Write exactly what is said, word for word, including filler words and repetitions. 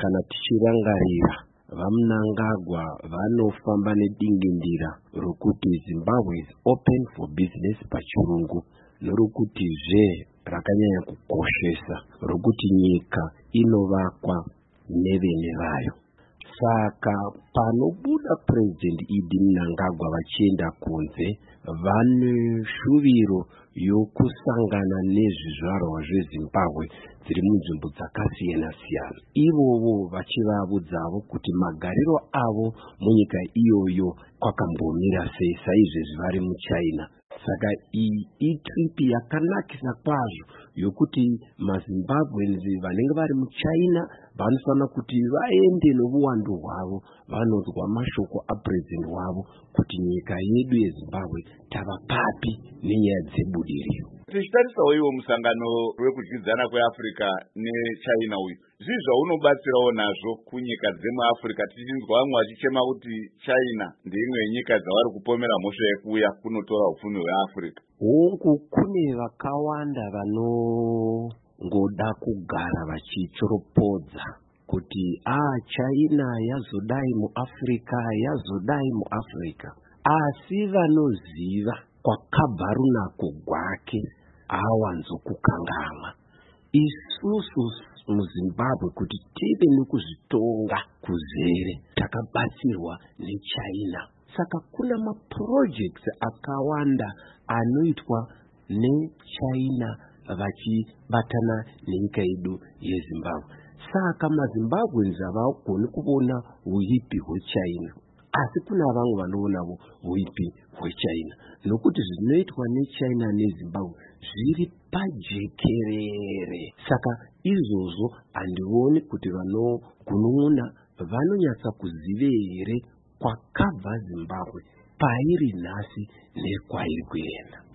kana tichirangarira vaMnangagwa vanofamba nedingendira rokuti Zimbabwe is open for business pachirungu, norokutizve rakanyanya kukoshesa rokuti nyika inovakwa nevene vayo. Saka panobuda President Idi Mnangagwa vachienda kunze, vane shuviro yokusangana nezvizvarwa zveZimbabwe dziri munzvimbo dzakasiyana siyana. Ivovo vachivabudzavo kuti magariro avo munyika iyoyo kwakambomira sei saizvezvi vari muChina. Saka iyi itripi yakanakisa kwazvo yokuti maZimbabweans vanenge vari muChina vanofanira kuti vaende nobuwandu hwavo vanonzwa mashoko apresident wavo kuti nyika yedu yeZimbabwe tava papi nenyaya dzebudiriro. Tichitarisawo iwo musangano wekudyidzana kweAfrica neChina uyu, zvii zvaunobatsirawo nazvo kunyika dzemuAfrica, tichinzwa vamwe vachichema kuti China ndeimwe yenyika dzavari kupomera mhosva yekuuya kunotora upfumi hweAfrica? Hongu, kune vakawanda vanongoda kugara vachichoropodza kuti ah China yazodai muAfrica, yazodai muAfrica, asi vanoziva kwakabva runako gwake awanzokukanganwa. Isusu muZimbabwe kuti tive nekuzvitonga kuzere takabatsirwa neChina. Saka kuna maprojects akawanda anoitwa neChina vachibatana nenyika yedu yeZimbabwe. Saka maZimbabweans havagoni kuona uipi hweChina, asi kuna vamwe vanoonawo uipi hweChina, nokuti zvinoitwa neChina neZimbabwe zviri pajekerere. Saka izvozvo handioni kuti vanogunun'una vanonyatsa kuziva here kwakabva Zimbabwe, pairi nhasi nekwairi kuenda.